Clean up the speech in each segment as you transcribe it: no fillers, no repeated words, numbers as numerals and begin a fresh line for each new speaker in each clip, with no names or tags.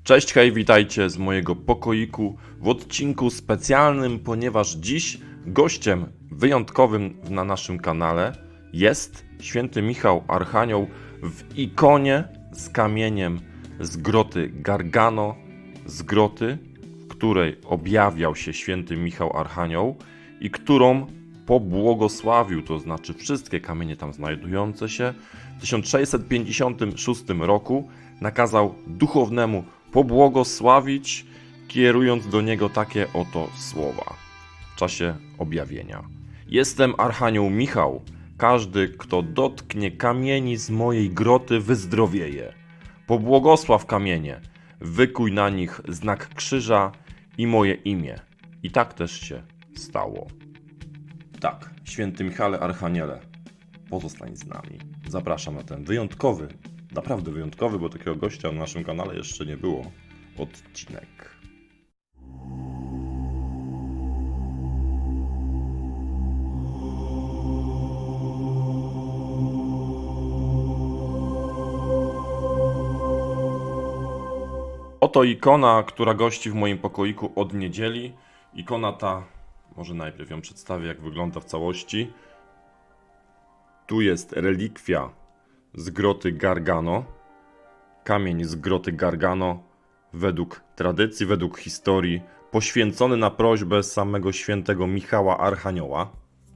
Cześć, hej, witajcie z mojego pokoiku w odcinku specjalnym, ponieważ dziś gościem wyjątkowym na naszym kanale jest święty Michał Archanioł w ikonie z kamieniem z groty Gargano, z groty, w której objawiał się święty Michał Archanioł i którą pobłogosławił, to znaczy wszystkie kamienie tam znajdujące się, w 1656 roku nakazał duchownemu pobłogosławić, kierując do niego takie oto słowa w czasie objawienia. Jestem Archanioł Michał. Każdy, kto dotknie kamieni z mojej groty, wyzdrowieje. Pobłogosław kamienie, wykuj na nich znak krzyża i moje imię. I tak też się stało. Tak, święty Michale Archaniele, pozostań z nami. Zapraszam na ten wyjątkowy, naprawdę wyjątkowy, bo takiego gościa na naszym kanale jeszcze nie było, odcinek. Oto ikona, która gości w moim pokoiku od niedzieli. Ikona ta, może najpierw ją przedstawię, jak wygląda w całości. Tu jest relikwia z groty Gargano. Kamień z groty Gargano według tradycji, według historii, poświęcony na prośbę samego świętego Michała Archanioła.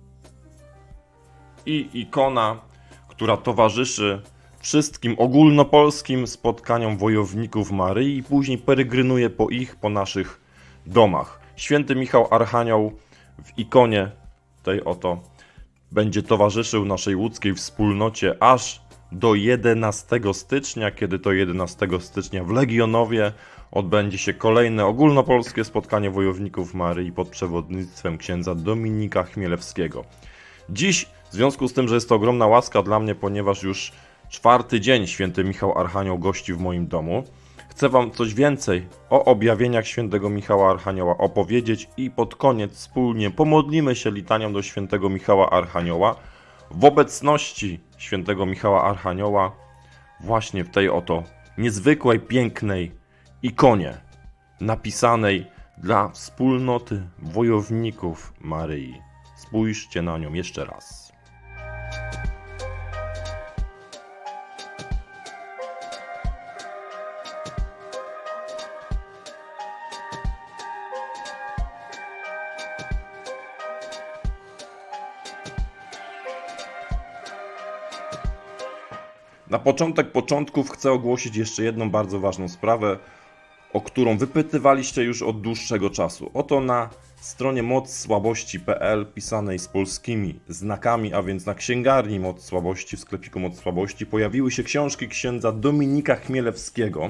I ikona, która towarzyszy wszystkim ogólnopolskim spotkaniom wojowników Maryi i później peregrynuje po naszych domach. Święty Michał Archanioł w ikonie tej oto będzie towarzyszył naszej łódzkiej wspólnocie aż do 11 stycznia, kiedy to 11 stycznia w Legionowie odbędzie się kolejne ogólnopolskie spotkanie wojowników Maryi pod przewodnictwem księdza Dominika Chmielewskiego. Dziś, w związku z tym, że jest to ogromna łaska dla mnie, ponieważ już 4. dzień święty Michał Archanioł gości w moim domu, chcę wam coś więcej o objawieniach świętego Michała Archanioła opowiedzieć i pod koniec wspólnie pomodlimy się litanią do świętego Michała Archanioła w obecności świętego Michała Archanioła właśnie w tej oto niezwykłej, pięknej ikonie napisanej dla wspólnoty wojowników Maryi. Spójrzcie na nią jeszcze raz. Na początek początków chcę ogłosić jeszcze jedną bardzo ważną sprawę, o którą wypytywaliście już od dłuższego czasu. Oto na stronie mocsłabości.pl pisanej z polskimi znakami, a więc na księgarni Moc Słabości, w sklepiku Moc Słabości, pojawiły się książki księdza Dominika Chmielewskiego.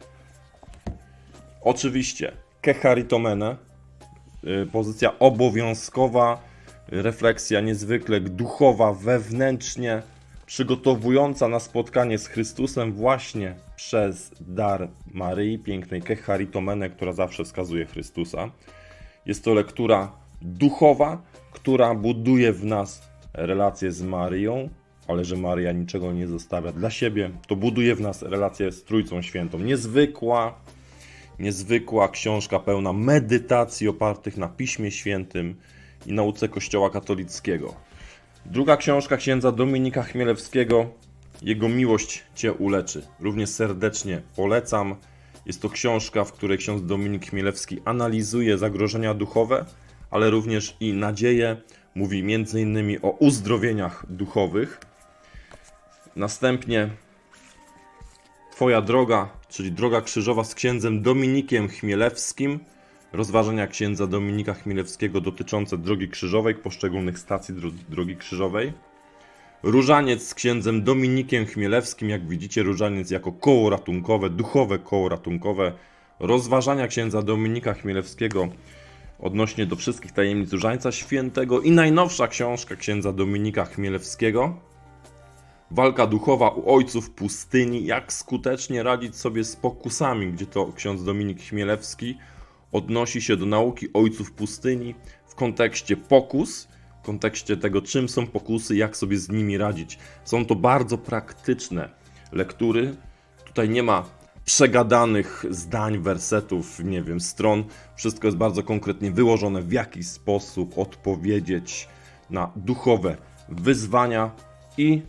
Oczywiście Kecharitomene, pozycja obowiązkowa, refleksja niezwykle duchowa, wewnętrznie przygotowująca na spotkanie z Chrystusem właśnie przez dar Maryi, pięknej Kecharitomene, która zawsze wskazuje Chrystusa. Jest to lektura duchowa, która buduje w nas relację z Maryją, ale że Maryja niczego nie zostawia dla siebie, to buduje w nas relację z Trójcą Świętą. Niezwykła książka pełna medytacji opartych na Piśmie Świętym i nauce Kościoła katolickiego. Druga książka księdza Dominika Chmielewskiego, Jego miłość Cię uleczy. Również serdecznie polecam. Jest to książka, w której ksiądz Dominik Chmielewski analizuje zagrożenia duchowe, ale również i nadzieję. Mówi m.in. o uzdrowieniach duchowych. Następnie Twoja droga, czyli droga krzyżowa z księdzem Dominikiem Chmielewskim. Rozważania księdza Dominika Chmielewskiego dotyczące drogi krzyżowej, poszczególnych stacji drogi krzyżowej. Różaniec z księdzem Dominikiem Chmielewskim, jak widzicie, różaniec jako koło ratunkowe, duchowe koło ratunkowe. Rozważania księdza Dominika Chmielewskiego odnośnie do wszystkich tajemnic Różańca Świętego i najnowsza książka księdza Dominika Chmielewskiego. Walka duchowa u ojców pustyni, jak skutecznie radzić sobie z pokusami, gdzie to ksiądz Dominik Chmielewski odnosi się do nauki ojców pustyni w kontekście pokus, w kontekście tego, czym są pokusy, jak sobie z nimi radzić. Są to bardzo praktyczne lektury. Tutaj nie ma przegadanych zdań, wersetów, nie wiem, stron. Wszystko jest bardzo konkretnie wyłożone, w jaki sposób odpowiedzieć na duchowe wyzwania. I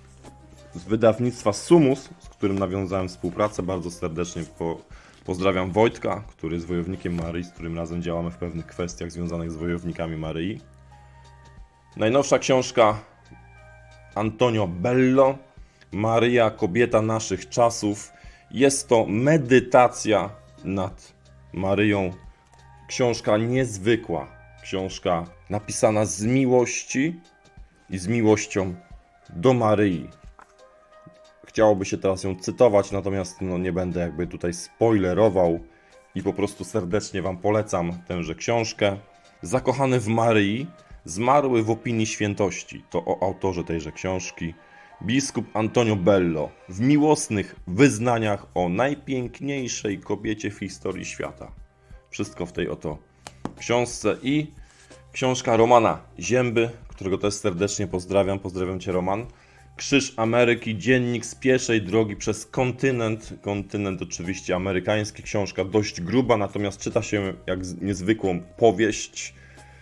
z wydawnictwa Sumus, z którym nawiązałem współpracę, bardzo serdecznie pozdrawiam Wojtka, który jest wojownikiem Maryi, z którym razem działamy w pewnych kwestiach związanych z wojownikami Maryi. Najnowsza książka Antonio Bello, Maryja, kobieta naszych czasów. Jest to medytacja nad Maryją. Książka niezwykła, książka napisana z miłości i z miłością do Maryi. Chciałoby się teraz ją cytować, natomiast nie będę jakby tutaj spoilerował i po prostu serdecznie Wam polecam tęże książkę. Zakochany w Maryi, zmarły w opinii świętości. To o autorze tejże książki. Biskup Antonio Bello w miłosnych wyznaniach o najpiękniejszej kobiecie w historii świata. Wszystko w tej oto książce. I książka Romana Zięby, którego też serdecznie pozdrawiam. Pozdrawiam Cię, Roman. Krzyż Ameryki, dziennik z pieszej drogi przez kontynent. Kontynent oczywiście amerykański. Książka dość gruba, natomiast czyta się jak niezwykłą powieść,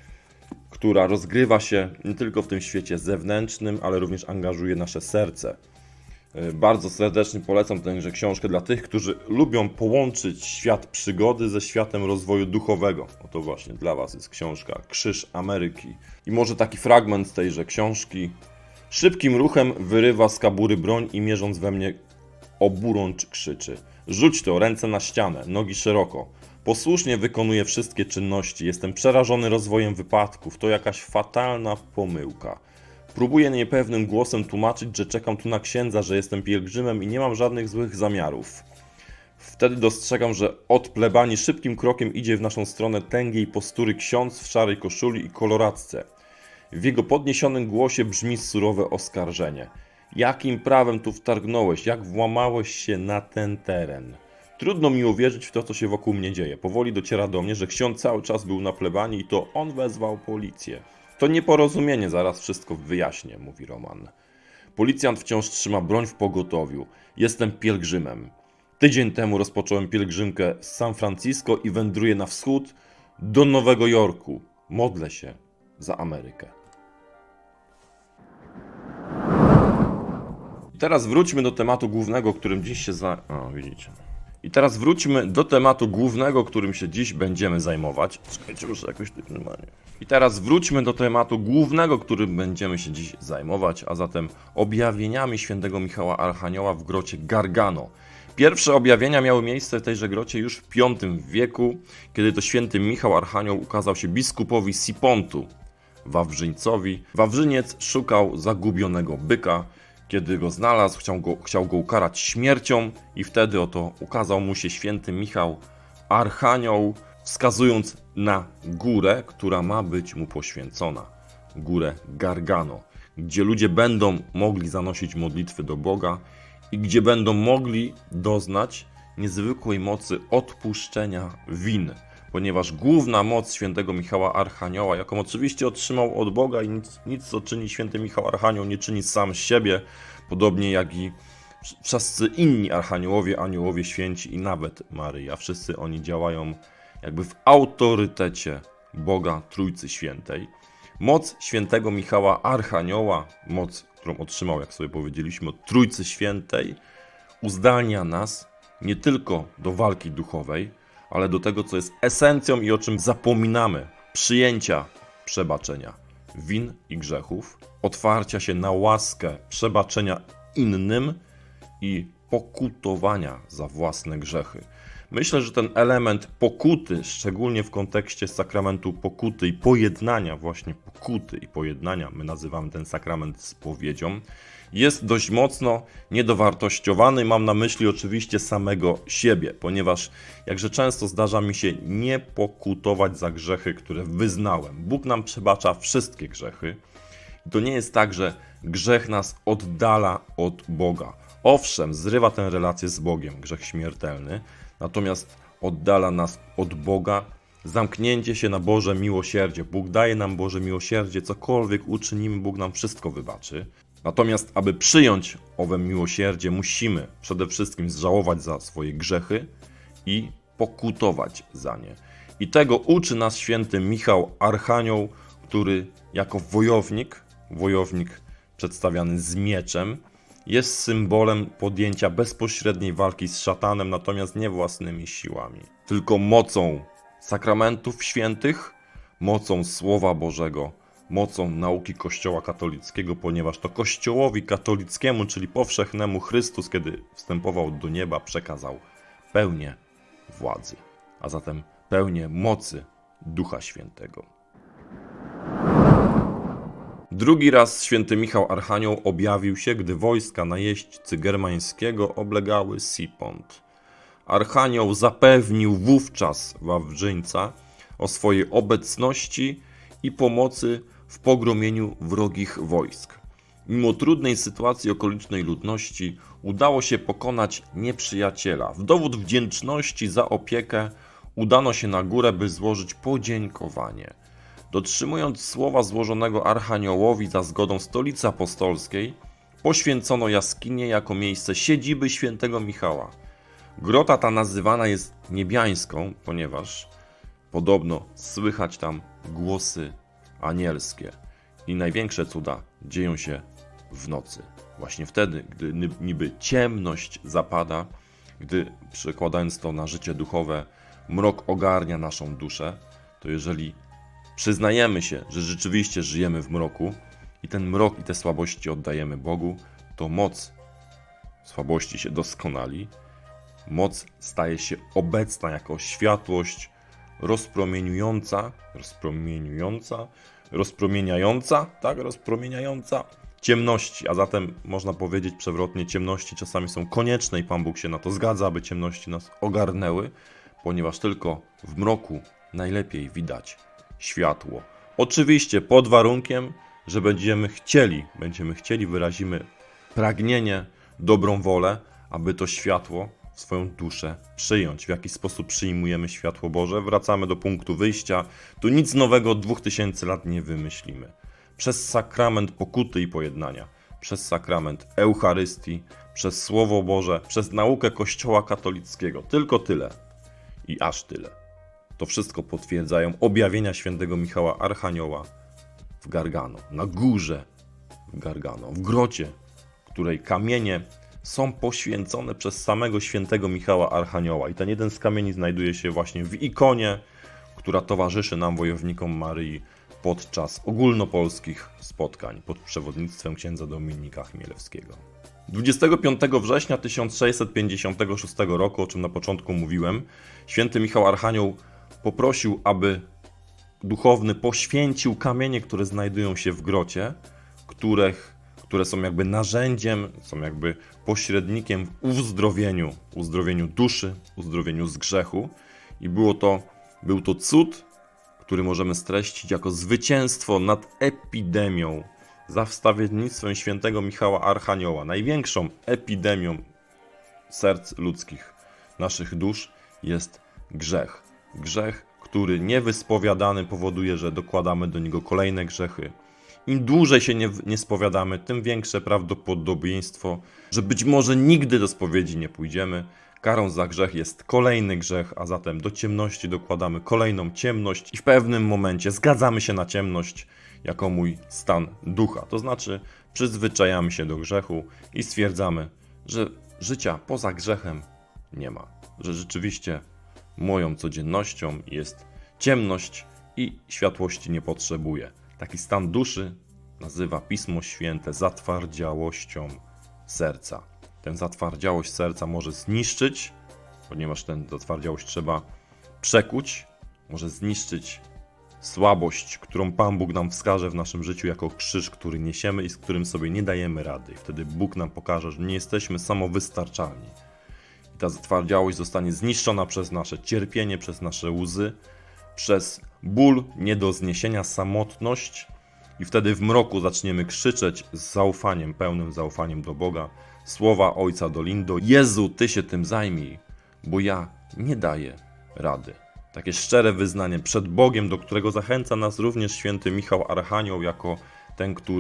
która rozgrywa się nie tylko w tym świecie zewnętrznym, ale również angażuje nasze serce. Bardzo serdecznie polecam tęże książkę dla tych, którzy lubią połączyć świat przygody ze światem rozwoju duchowego. Oto właśnie dla Was jest książka Krzyż Ameryki. I może taki fragment z tejże książki. Szybkim ruchem wyrywa z kabury broń i mierząc we mnie oburącz krzyczy. Rzuć to, ręce na ścianę, nogi szeroko. Posłusznie wykonuję wszystkie czynności. Jestem przerażony rozwojem wypadków. To jakaś fatalna pomyłka. Próbuję niepewnym głosem tłumaczyć, że czekam tu na księdza, że jestem pielgrzymem i nie mam żadnych złych zamiarów. Wtedy dostrzegam, że od plebanii szybkim krokiem idzie w naszą stronę tęgiej postury ksiądz w szarej koszuli i koloradce. W jego podniesionym głosie brzmi surowe oskarżenie. Jakim prawem tu wtargnąłeś? Jak włamałeś się na ten teren? Trudno mi uwierzyć w to, co się wokół mnie dzieje. Powoli dociera do mnie, że ksiądz cały czas był na plebanii i to on wezwał policję. To nieporozumienie, zaraz wszystko wyjaśnię, mówi Roman. Policjant wciąż trzyma broń w pogotowiu. Jestem pielgrzymem. Tydzień temu rozpocząłem pielgrzymkę z San Francisco i wędruję na wschód do Nowego Jorku. Modlę się za Amerykę. Teraz wróćmy do tematu głównego, którym dziś się widzicie. I teraz wróćmy do tematu głównego, którym się dziś będziemy zajmować. Czekajcie, muszę jakoś tu normalnie. I teraz wróćmy do tematu głównego, którym będziemy się dziś zajmować, a zatem objawieniami świętego Michała Archanioła w grocie Gargano. Pierwsze objawienia miały miejsce w tejże grocie już w V wieku, kiedy to święty Michał Archanioł ukazał się biskupowi Sipontu, Wawrzyńcowi. Wawrzyniec szukał zagubionego byka. Kiedy go znalazł, chciał go ukarać śmiercią i wtedy oto ukazał mu się święty Michał Archanioł, wskazując na górę, która ma być mu poświęcona. Górę Gargano, gdzie ludzie będą mogli zanosić modlitwy do Boga i gdzie będą mogli doznać niezwykłej mocy odpuszczenia win. Ponieważ główna moc świętego Michała Archanioła, jaką oczywiście otrzymał od Boga i nic co czyni święty Michał Archanioł, nie czyni sam z siebie, podobnie jak i wszyscy inni archaniołowie, aniołowie święci i nawet Maryja. Wszyscy oni działają jakby w autorytecie Boga Trójcy Świętej. Moc świętego Michała Archanioła, moc, którą otrzymał, jak sobie powiedzieliśmy, od Trójcy Świętej, uzdalnia nas nie tylko do walki duchowej, ale do tego, co jest esencją i o czym zapominamy. Przyjęcia przebaczenia win i grzechów, otwarcia się na łaskę przebaczenia innym i pokutowania za własne grzechy. Myślę, że ten element pokuty, szczególnie w kontekście sakramentu pokuty i pojednania, właśnie pokuty i pojednania, my nazywamy ten sakrament spowiedzią, jest dość mocno niedowartościowany. Mam na myśli oczywiście samego siebie, ponieważ jakże często zdarza mi się nie pokutować za grzechy, które wyznałem. Bóg nam przebacza wszystkie grzechy. I to nie jest tak, że grzech nas oddala od Boga. Owszem, zrywa tę relację z Bogiem, grzech śmiertelny, natomiast oddala nas od Boga zamknięcie się na Boże miłosierdzie. Bóg daje nam Boże miłosierdzie, cokolwiek uczynimy, Bóg nam wszystko wybaczy. Natomiast, aby przyjąć owe miłosierdzie, musimy przede wszystkim zżałować za swoje grzechy i pokutować za nie. I tego uczy nas święty Michał Archanioł, który jako wojownik przedstawiany z mieczem, jest symbolem podjęcia bezpośredniej walki z szatanem, natomiast nie własnymi siłami, tylko mocą sakramentów świętych, mocą Słowa Bożego, mocą nauki Kościoła katolickiego, ponieważ to Kościołowi katolickiemu, czyli powszechnemu, Chrystus, kiedy wstępował do nieba, przekazał pełnię władzy, a zatem pełnię mocy Ducha Świętego. Drugi raz święty Michał Archanioł objawił się, gdy wojska najeźdźcy germańskiego oblegały Sipont. Archanioł zapewnił wówczas Wawrzyńca o swojej obecności i pomocy w pogromieniu wrogich wojsk. Mimo trudnej sytuacji okolicznej ludności udało się pokonać nieprzyjaciela. W dowód wdzięczności za opiekę udano się na górę, by złożyć podziękowanie. Dotrzymując słowa złożonego Archaniołowi za zgodą Stolicy Apostolskiej, poświęcono jaskinię jako miejsce siedziby świętego Michała. Grota ta nazywana jest niebiańską, ponieważ podobno słychać tam głosy anielskie i największe cuda dzieją się w nocy. Właśnie wtedy, gdy niby ciemność zapada, gdy przekładając to na życie duchowe, mrok ogarnia naszą duszę, to jeżeli przyznajemy się, że rzeczywiście żyjemy w mroku i ten mrok i te słabości oddajemy Bogu, to moc słabości się doskonali, moc staje się obecna jako światłość rozpromieniająca ciemności, a zatem można powiedzieć przewrotnie, ciemności czasami są konieczne i Pan Bóg się na to zgadza, aby ciemności nas ogarnęły, ponieważ tylko w mroku najlepiej widać światło. Oczywiście pod warunkiem, że będziemy chcieli, wyrazimy pragnienie, dobrą wolę, aby to światło w swoją duszę przyjąć. W jaki sposób przyjmujemy światło Boże? Wracamy do punktu wyjścia. Tu nic nowego od 2000 lat nie wymyślimy. Przez sakrament pokuty i pojednania, przez sakrament Eucharystii, przez Słowo Boże, przez naukę Kościoła katolickiego. Tylko tyle i aż tyle. To wszystko potwierdzają objawienia świętego Michała Archanioła w Gargano, na górze w Gargano, w grocie, której kamienie są poświęcone przez samego świętego Michała Archanioła. I ten jeden z kamieni znajduje się właśnie w ikonie, która towarzyszy nam, wojownikom Maryi, podczas ogólnopolskich spotkań pod przewodnictwem księdza Dominika Chmielewskiego. 25 września 1656 roku, o czym na początku mówiłem, święty Michał Archanioł poprosił, aby duchowny poświęcił kamienie, które znajdują się w grocie, które są jakby narzędziem, są jakby pośrednikiem w uzdrowieniu duszy, uzdrowieniu z grzechu. I był to cud, który możemy streścić jako zwycięstwo nad epidemią za wstawiennictwem świętego Michała Archanioła. Największą epidemią serc ludzkich, naszych dusz jest grzech. Grzech, który niewyspowiadany powoduje, że dokładamy do niego kolejne grzechy. Im dłużej się nie spowiadamy, tym większe prawdopodobieństwo, że być może nigdy do spowiedzi nie pójdziemy. Karą za grzech jest kolejny grzech, a zatem do ciemności dokładamy kolejną ciemność i w pewnym momencie zgadzamy się na ciemność jako mój stan ducha. To znaczy przyzwyczajamy się do grzechu i stwierdzamy, że życia poza grzechem nie ma. Że rzeczywiście moją codziennością jest ciemność i światłości nie potrzebuję. Taki stan duszy nazywa Pismo Święte zatwardziałością serca. Tę zatwardziałość serca może zniszczyć, ponieważ tę zatwardziałość trzeba przekuć, może zniszczyć słabość, którą Pan Bóg nam wskaże w naszym życiu jako krzyż, który niesiemy i z którym sobie nie dajemy rady. I wtedy Bóg nam pokaże, że nie jesteśmy samowystarczalni. I ta zatwardziałość zostanie zniszczona przez nasze cierpienie, przez nasze łzy, przez ból, nie do zniesienia, samotność. I wtedy w mroku zaczniemy krzyczeć z zaufaniem, pełnym zaufaniem do Boga, słowa Ojca Dolindo: Jezu, Ty się tym zajmij, bo ja nie daję rady. Takie szczere wyznanie przed Bogiem, do którego zachęca nas również święty Michał Archanioł, jako ten, który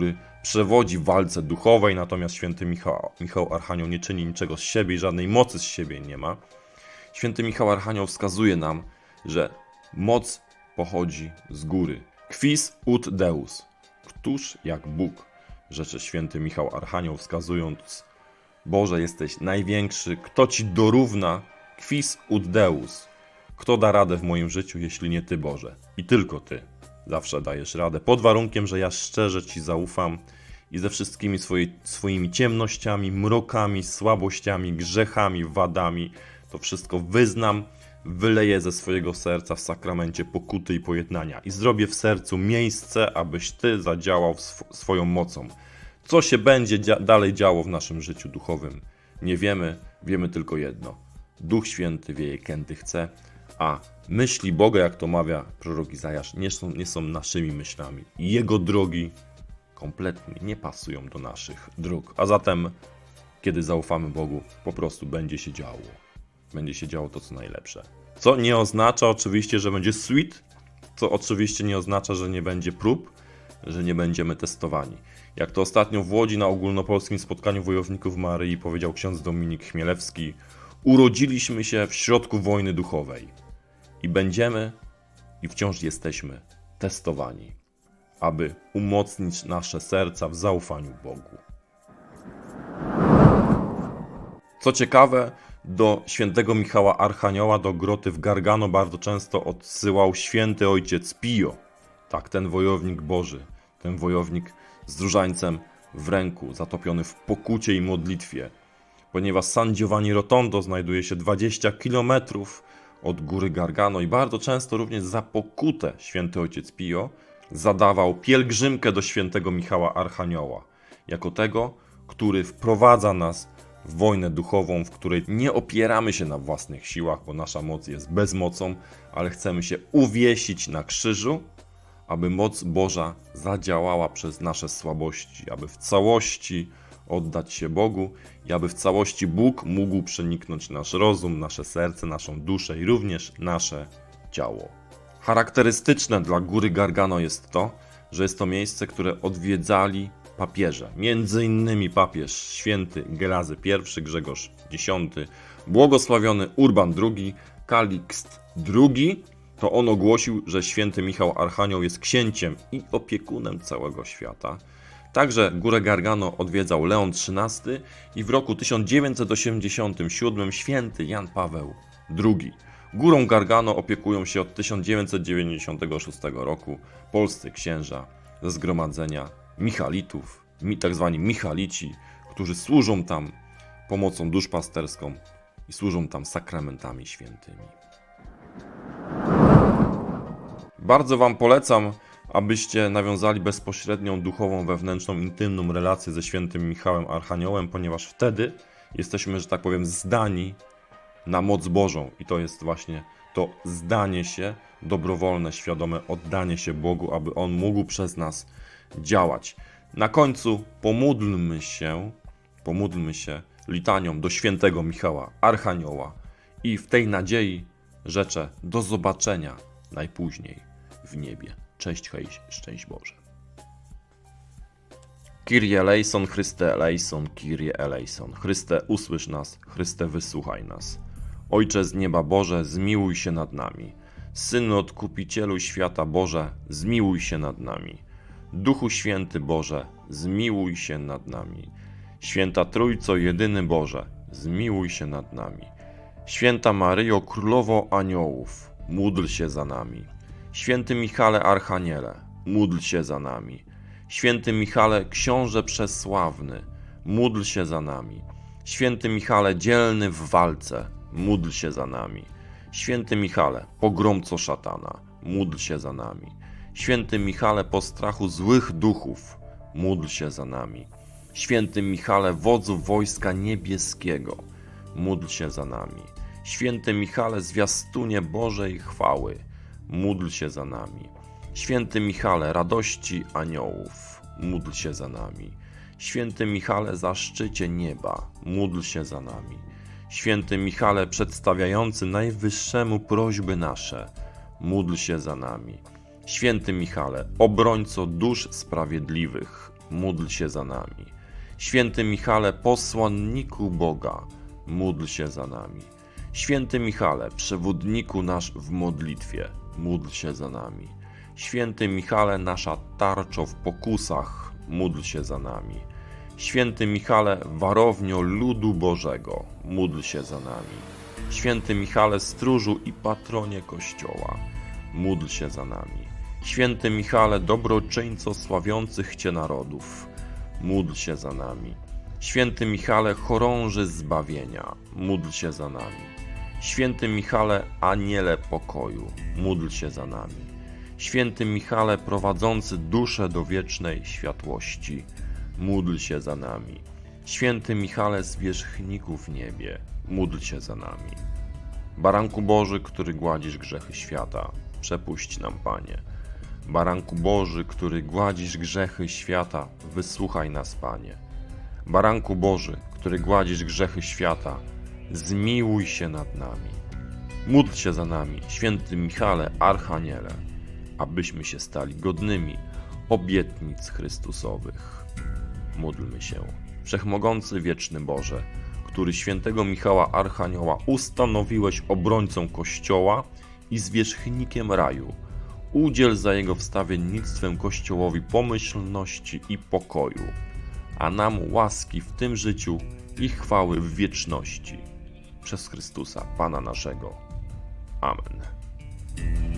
przewodzi w walce duchowej, natomiast święty Michał Archanioł nie czyni niczego z siebie i żadnej mocy z siebie nie ma. Święty Michał Archanioł wskazuje nam, że moc pochodzi z góry. Quis ut Deus? Któż jak Bóg? Rzeczy święty Michał Archanioł, wskazując: Boże, jesteś największy, kto Ci dorówna? Quis ut Deus? Kto da radę w moim życiu, jeśli nie Ty, Boże? I tylko Ty zawsze dajesz radę, pod warunkiem, że ja szczerze Ci zaufam i ze wszystkimi swoimi ciemnościami, mrokami, słabościami, grzechami, wadami to wszystko wyznam, wyleję ze swojego serca w sakramencie pokuty i pojednania i zrobię w sercu miejsce, abyś Ty zadziałał swoją mocą. Co się będzie dalej działo w naszym życiu duchowym? Nie wiemy, wiemy tylko jedno. Duch Święty wieje, kędy chce, a myśli Boga, jak to mawia prorok Izajasz, nie są naszymi myślami. I Jego drogi kompletnie nie pasują do naszych dróg. A zatem, kiedy zaufamy Bogu, po prostu będzie się działo. Będzie się działo to, co najlepsze. Co nie oznacza oczywiście, że będzie sweet, co oczywiście nie oznacza, że nie będzie prób, że nie będziemy testowani. Jak to ostatnio w Łodzi na ogólnopolskim spotkaniu wojowników Maryi powiedział ksiądz Dominik Chmielewski: urodziliśmy się w środku wojny duchowej i będziemy i wciąż jesteśmy testowani, aby umocnić nasze serca w zaufaniu Bogu. Co ciekawe, do świętego Michała Archanioła, do groty w Gargano bardzo często odsyłał święty ojciec Pio. Tak, ten wojownik Boży, ten wojownik z różańcem w ręku, zatopiony w pokucie i modlitwie. Ponieważ San Giovanni Rotondo znajduje się 20 km od góry Gargano i bardzo często również za pokutę święty ojciec Pio zadawał pielgrzymkę do świętego Michała Archanioła, jako tego, który wprowadza nas w wojnę duchową, w której nie opieramy się na własnych siłach, bo nasza moc jest bezmocą, ale chcemy się uwiesić na krzyżu, aby moc Boża zadziałała przez nasze słabości, aby w całości oddać się Bogu i aby w całości Bóg mógł przeniknąć nasz rozum, nasze serce, naszą duszę i również nasze ciało. Charakterystyczne dla góry Gargano jest to, że jest to miejsce, które odwiedzali papieże. Między innymi papież święty Gerazy I, Grzegorz X, błogosławiony Urban II, Kalikst II. To on ogłosił, że święty Michał Archanioł jest księciem i opiekunem całego świata. Także górę Gargano odwiedzał Leon XIII i w roku 1987 święty Jan Paweł II. Górą Gargano opiekują się od 1996 roku polscy księża ze zgromadzenia Michalitów, tak zwani Michalici, którzy służą tam pomocą duszpasterską i służą tam sakramentami świętymi. Bardzo Wam polecam, abyście nawiązali bezpośrednią, duchową, wewnętrzną, intymną relację ze świętym Michałem Archaniołem, ponieważ wtedy jesteśmy, że tak powiem, zdani na moc Bożą. I to jest właśnie to zdanie się, dobrowolne, świadome oddanie się Bogu, aby On mógł przez nas działać. Na końcu pomódlmy się litanią do świętego Michała Archanioła i w tej nadziei życzę do zobaczenia najpóźniej w niebie. Cześć, hej, szczęść Boże. Kyrie eleison, Chryste eleison, Kyrie eleison. Chryste, usłysz nas, Chryste, wysłuchaj nas. Ojcze z nieba Boże, zmiłuj się nad nami. Synu Odkupicielu świata Boże, zmiłuj się nad nami. Duchu Święty Boże, zmiłuj się nad nami. Święta Trójco, jedyny Boże, zmiłuj się nad nami. Święta Maryjo, Królowo Aniołów, módl się za nami. Święty Michale Archaniele, módl się za nami. Święty Michale, Książę Przesławny, módl się za nami. Święty Michale, dzielny w walce, módl się za nami. Święty Michale, pogromco szatana, módl się za nami. Święty Michale, postrachu złych duchów, módl się za nami. Święty Michale, wodzu wojska niebieskiego, módl się za nami. Święty Michale, zwiastunie Bożej chwały, módl się za nami. Święty Michale, radości aniołów, módl się za nami. Święty Michale, zaszczycie nieba, módl się za nami. Święty Michale, przedstawiający Najwyższemu prośby nasze, módl się za nami. Święty Michale, obrońco dusz sprawiedliwych, módl się za nami. Święty Michale, posłanniku Boga, módl się za nami. Święty Michale, przewodniku nasz w modlitwie, módl się za nami. Święty Michale, nasza tarczo w pokusach, módl się za nami. Święty Michale, warownio ludu Bożego, módl się za nami. Święty Michale, stróżu i patronie Kościoła, módl się za nami. Święty Michale, dobroczyńco sławiących Cię narodów, módl się za nami. Święty Michale, chorąży zbawienia, módl się za nami. Święty Michale, aniele pokoju, módl się za nami. Święty Michale, prowadzący duszę do wiecznej światłości, módl się za nami. Święty Michale, zwierzchniku w niebie, módl się za nami. Baranku Boży, który gładzisz grzechy świata, przepuść nam, Panie. Baranku Boży, który gładzisz grzechy świata, wysłuchaj nas, Panie. Baranku Boży, który gładzisz grzechy świata, zmiłuj się nad nami. Módl się za nami, święty Michale, Archaniele, abyśmy się stali godnymi obietnic Chrystusowych. Módlmy się. Wszechmogący wieczny Boże, który świętego Michała Archanioła ustanowiłeś obrońcą Kościoła i zwierzchnikiem raju, udziel za jego wstawiennictwem Kościołowi pomyślności i pokoju, a nam łaski w tym życiu i chwały w wieczności. Przez Chrystusa, Pana naszego. Amen.